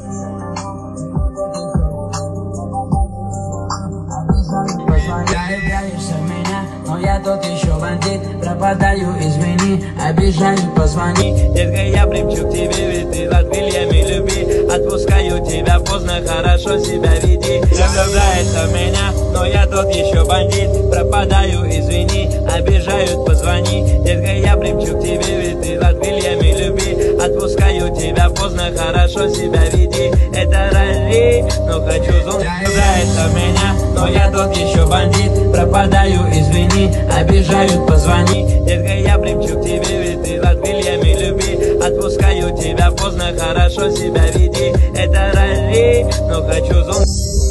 Обижаешься меня, но я тот еще бандит. Пропадаю, извини, обижаю, позвони. Детка, я примчу к тебе, ведь ты под крыльями любви. Отпускаю тебя поздно, хорошо себя веди. Влюбляешься в меня, но я тот еще бандит. Пропадаю, извини, обижают, позвони. Детка, я примчу к тебе, ведь ты под крыльями любви. Отпускаю тебя поздно, хорошо себя веди. Это ралли, но хочу зон. Влюбляешься в меня, но я тот еще бандит. Пропадаю, извини, обижают, позвони. Детка, я примчу к тебе, ведь ты под крыльями любви. Отпускаю тебя поздно, хорошо себя веди. Это ралли, но хочу зон.